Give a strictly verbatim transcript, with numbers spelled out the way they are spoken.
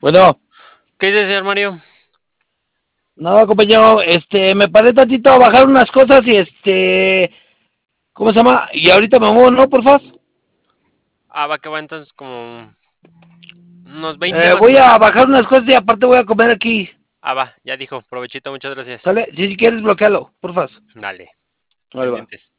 Bueno, ¿Qué dice, señor Mario? no, compañero, este, me paré tantito a bajar unas cosas y este, ¿cómo se llama? Y ahorita me muevo, ¿no? Por favor. Ah, va que va entonces como unos veinte Eh, más o voy a menos. bajar unas cosas y aparte voy a comer aquí. Ah, va, ya dijo. Provechito, muchas gracias. ¿Sale? Si, si quieres bloquearlo, por favor. Dale, Vale, va. pendientes.